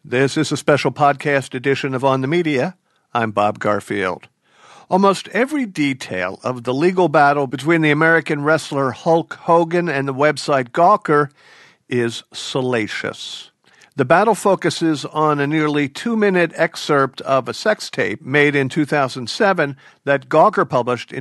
This is a special podcast edition of On the Media. I'm Bob Garfield. Almost every detail of the legal battle between the American wrestler Hulk Hogan and the website Gawker is salacious. The battle focuses on a nearly 2-minute excerpt of a sex tape made in 2007 that Gawker published in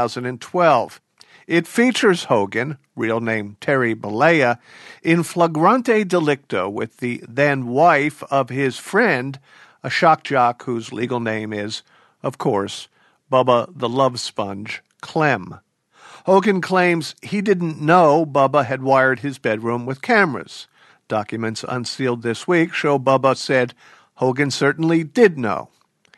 2012. It features Hogan, real name Terry Bollea, in flagrante delicto with the then-wife of his friend, a shock jock whose legal name is, of course, Bubba the Love Sponge Clem. Hogan claims he didn't know Bubba had wired his bedroom with cameras. Documents unsealed this week show Bubba said Hogan certainly did know.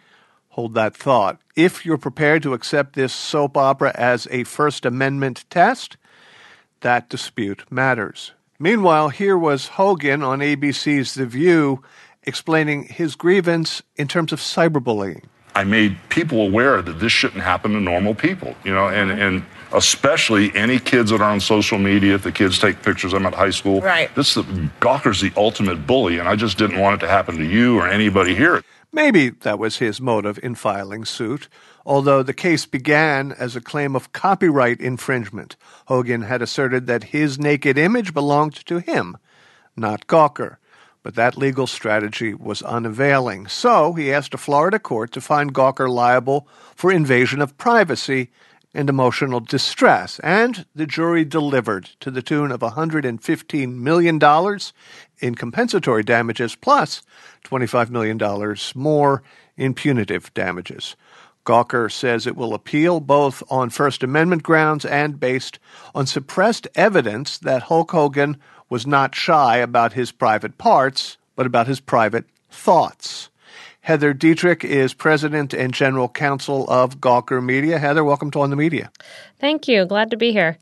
Hold that thought. If you're prepared to accept this soap opera as a First Amendment test, that dispute matters. Meanwhile, here was Hogan on ABC's The View explaining his grievance in terms of cyberbullying. I made people aware that this shouldn't happen to normal people, and especially any kids that are on social media. If the kids take pictures of them at high school, right. Gawker's the ultimate bully, and I just didn't want it to happen to you or anybody here. Maybe that was his motive in filing suit, although the case began as a claim of copyright infringement. Hogan had asserted that his naked image belonged to him, not Gawker. But that legal strategy was unavailing. So he asked a Florida court to find Gawker liable for invasion of privacy and emotional distress. And the jury delivered to the tune of $115 million in compensatory damages plus $25 million more in punitive damages. Gawker says it will appeal both on First Amendment grounds and based on suppressed evidence that Hulk Hogan was not shy about his private parts, but about his private thoughts. Heather Dietrich is president and general counsel of Gawker Media. Heather, welcome to On the Media. Thank you. Glad to be here.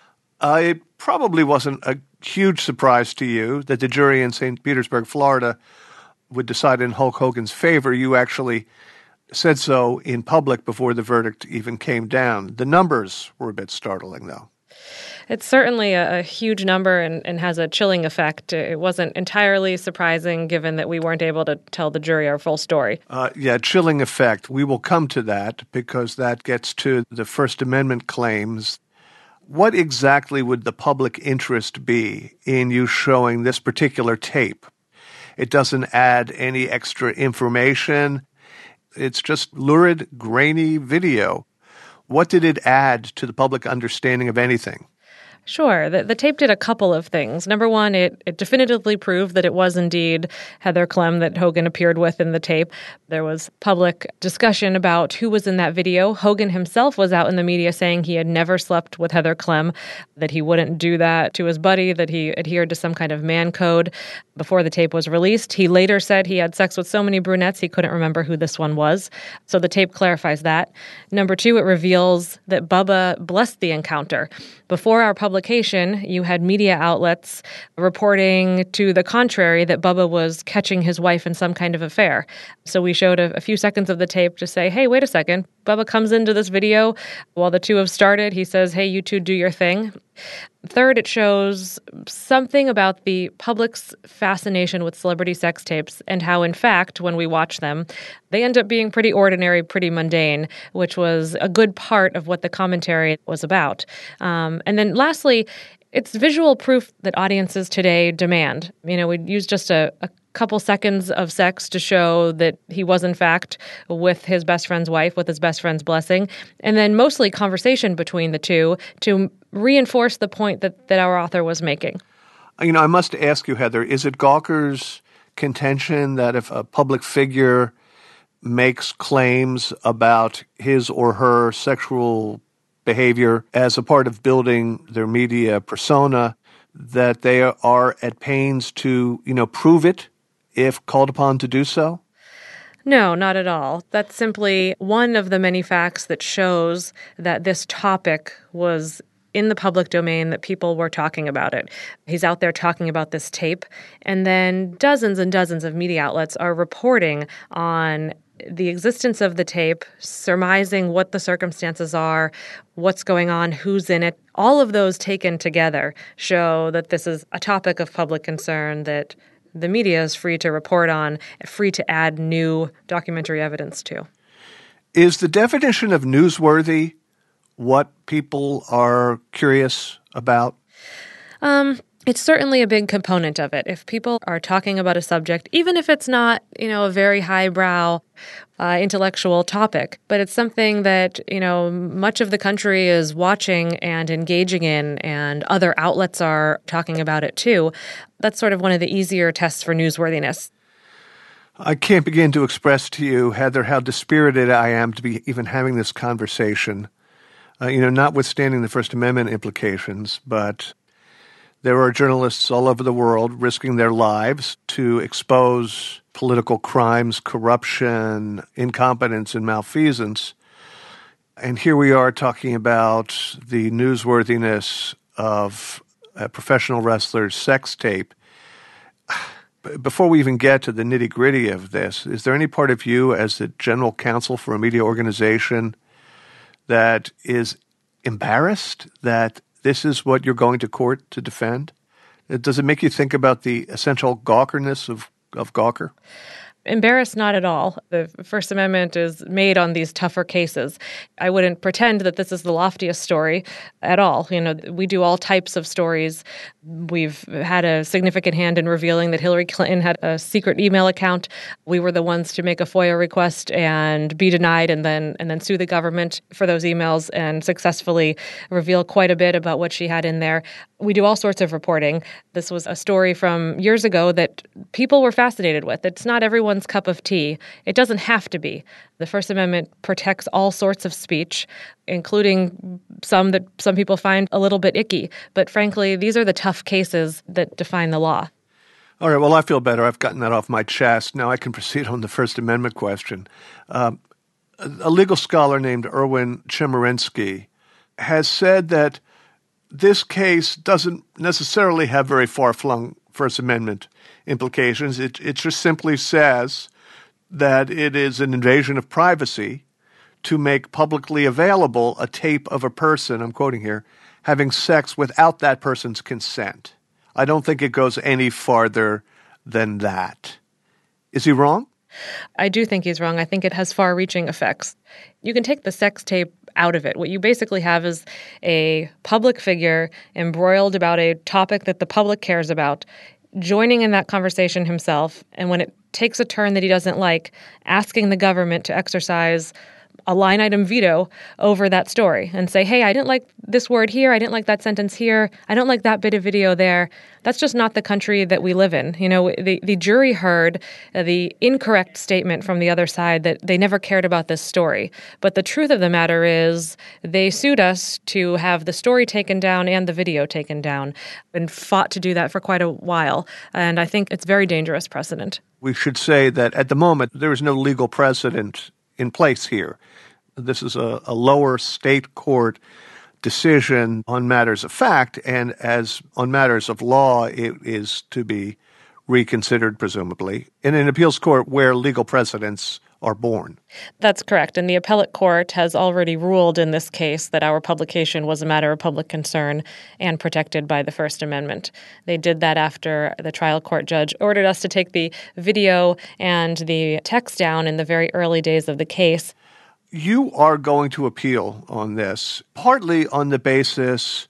It probably wasn't a huge surprise to you that the jury in St. Petersburg, Florida, would decide in Hulk Hogan's favor. You actually said so in public before the verdict even came down. The numbers were a bit startling, though. It's certainly a huge number and has a chilling effect. It wasn't entirely surprising given that we weren't able to tell the jury our full story. Chilling effect. We will come to that because that gets to the First Amendment claims. What exactly would the public interest be in you showing this particular tape? It doesn't add any extra information. It's just lurid, grainy video. What did it add to the public understanding of anything? Sure. The tape did a couple of things. Number one, it definitively proved that it was indeed Heather Clem that Hogan appeared with in the tape. There was public discussion about who was in that video. Hogan himself was out in the media saying he had never slept with Heather Clem, that he wouldn't do that to his buddy, that he adhered to some kind of man code before the tape was released. He later said he had sex with so many brunettes he couldn't remember who this one was. So the tape clarifies that. Number two, it reveals that Bubba blessed the encounter. Before our publication, you had media outlets reporting to the contrary that Bubba was catching his wife in some kind of affair. So we showed a few seconds of the tape to say, hey, wait a second. Bubba comes into this video while the two have started. He says, hey, you two do your thing. Third, it shows something about the public's fascination with celebrity sex tapes and how, in fact, when we watch them, they end up being pretty ordinary, pretty mundane, which was a good part of what the commentary was about. And then lastly, it's visual proof that audiences today demand. We'd use just a couple seconds of sex to show that he was, in fact, with his best friend's wife, with his best friend's blessing, and then mostly conversation between the two to reinforce the point that our author was making. I must ask you, Heather, is it Gawker's contention that if a public figure makes claims about his or her sexual behavior as a part of building their media persona, that they are at pains to, prove it if called upon to do so? No, not at all. That's simply one of the many facts that shows that this topic was in the public domain, that people were talking about it. He's out there talking about this tape, and then dozens and dozens of media outlets are reporting on the existence of the tape, surmising what the circumstances are, what's going on, who's in it. All of those taken together show that this is a topic of public concern that the media is free to report on, free to add new documentary evidence to. Is the definition of newsworthy what people are curious about? It's certainly a big component of it. If people are talking about a subject, even if it's not, a very highbrow intellectual topic, but it's something that, much of the country is watching and engaging in, and other outlets are talking about it too, that's sort of one of the easier tests for newsworthiness. I can't begin to express to you, Heather, how dispirited I am to be even having this conversation. Notwithstanding the First Amendment implications, but there are journalists all over the world risking their lives to expose political crimes, corruption, incompetence, and malfeasance. And here we are talking about the newsworthiness of a professional wrestler's sex tape. Before we even get to the nitty-gritty of this, is there any part of you as the general counsel for a media organization that is embarrassed that this is what you're going to court to defend? Does it make you think about the essential Gawkerness of Gawker? Embarrassed, not at all. The First Amendment is made on these tougher cases. I wouldn't pretend that this is the loftiest story at all. We do all types of stories. We've had a significant hand in revealing that Hillary Clinton had a secret email account. We were the ones to make a FOIA request and be denied, and then sue the government for those emails and successfully reveal quite a bit about what she had in there. We do all sorts of reporting. This was a story from years ago that people were fascinated with. It's not everyone's cup of tea. It doesn't have to be. The First Amendment protects all sorts of speech, including some that some people find a little bit icky. But frankly, these are the tough cases that define the law. All right, well, I feel better. I've gotten that off my chest. Now I can proceed on the First Amendment question. A legal scholar named Erwin Chemerinsky has said that this case doesn't necessarily have very far-flung First Amendment implications. It just simply says that it is an invasion of privacy to make publicly available a tape of a person, I'm quoting here, having sex without that person's consent. I don't think it goes any farther than that. Is he wrong? I do think he's wrong. I think it has far-reaching effects. You can take the sex tape out of it. What you basically have is a public figure embroiled about a topic that the public cares about, joining in that conversation himself, and when it takes a turn that he doesn't like, asking the government to exercise a line item veto over that story and say, hey, I didn't like this word here. I didn't like that sentence here. I don't like that bit of video there. That's just not the country that we live in. The jury heard the incorrect statement from the other side that they never cared about this story. But the truth of the matter is they sued us to have the story taken down and the video taken down, and fought to do that for quite a while. And I think it's very dangerous precedent. We should say that at the moment, there is no legal precedent in place here. This is a lower state court decision on matters of fact, and as on matters of law, it is to be reconsidered, presumably, in an appeals court where legal precedents are born. That's correct. And the appellate court has already ruled in this case that our publication was a matter of public concern and protected by the First Amendment. They did that after the trial court judge ordered us to take the video and the text down in the very early days of the case. You are going to appeal on this, partly on the basis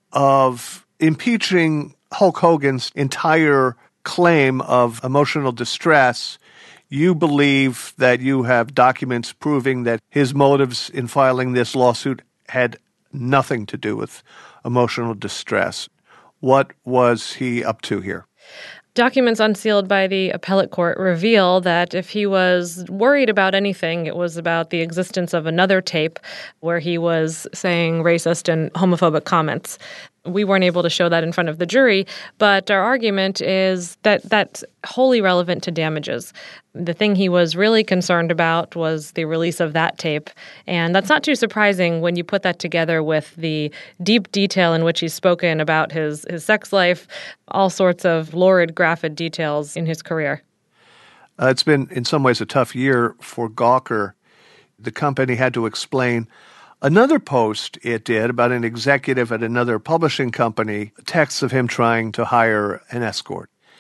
of impeaching Hulk Hogan's entire claim of emotional distress. You believe that you have documents proving that his motives in filing this lawsuit had nothing to do with emotional distress. What was he up to here? Documents unsealed by the appellate court reveal that if he was worried about anything, it was about the existence of another tape where he was saying racist and homophobic comments. We weren't able to show that in front of the jury, but our argument is that that's wholly relevant to damages. The thing he was really concerned about was the release of that tape, and that's not too surprising when you put that together with the deep detail in which he's spoken about his sex life, all sorts of lurid, graphic details in his career. It's been, in some ways, a tough year for Gawker. The company had to explain another post it did about an executive at another publishing company, texts of him trying to hire an escort.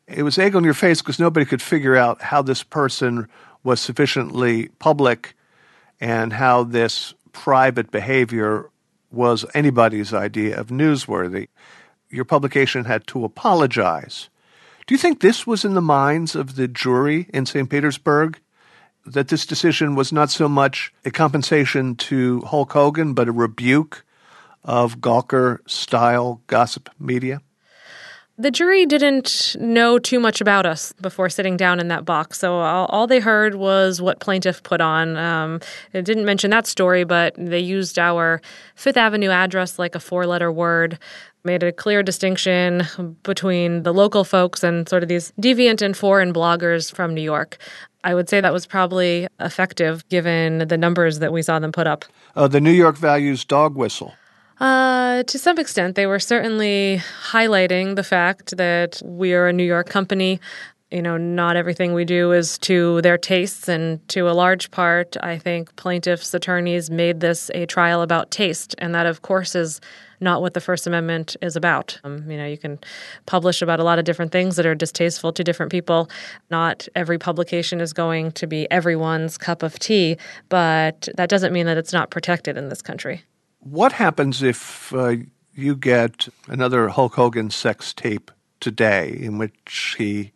It was egg on your face because nobody could figure out how this person was sufficiently public and how this private behavior was anybody's idea of newsworthy. Your publication had to apologize. Do you think this was in the minds of the jury in St. Petersburg, that this decision was not so much a compensation to Hulk Hogan, but a rebuke of Gawker-style gossip media? The jury didn't know too much about us before sitting down in that box, so all they heard was what plaintiff put on. It didn't mention that story, but they used our Fifth Avenue address like a 4-letter word, made a clear distinction between the local folks and sort of these deviant and foreign bloggers from New York. I would say that was probably effective given the numbers that we saw them put up. The New York Values dog whistle. To some extent, they were certainly highlighting the fact that we are a New York company. You know, not everything we do is to their tastes, and to a large part, I think plaintiffs' attorneys made this a trial about taste, and that, of course, is not what the First Amendment is about. You can publish about a lot of different things that are distasteful to different people. Not every publication is going to be everyone's cup of tea, but that doesn't mean that it's not protected in this country. What happens if you get another Hulk Hogan sex tape today in which he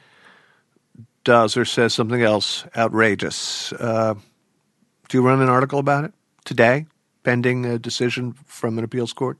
does or says something else outrageous? Do you run an article about it today, pending a decision from an appeals court?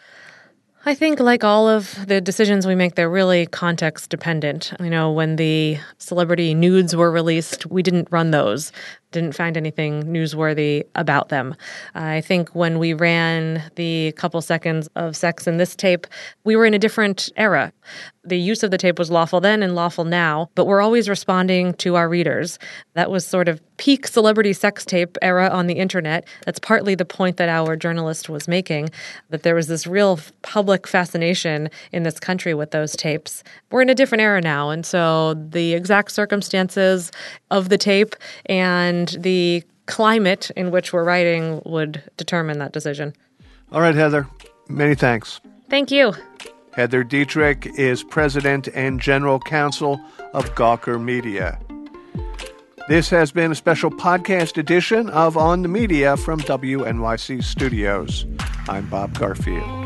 I think like all of the decisions we make, they're really context dependent. When the celebrity nudes were released, we didn't run those, didn't find anything newsworthy about them. I think when we ran the couple seconds of sex in this tape, we were in a different era. The use of the tape was lawful then and lawful now, but we're always responding to our readers. That was sort of peak celebrity sex tape era on the internet. That's partly the point that our journalist was making, that there was this real public fascination in this country with those tapes. We're in a different era now, and so the exact circumstances of the tape and the climate in which we're writing would determine that decision. All right, Heather. Many thanks. Thank you. Heather Dietrich is president and general counsel of Gawker Media. This has been a special podcast edition of On the Media from WNYC Studios. I'm Bob Garfield.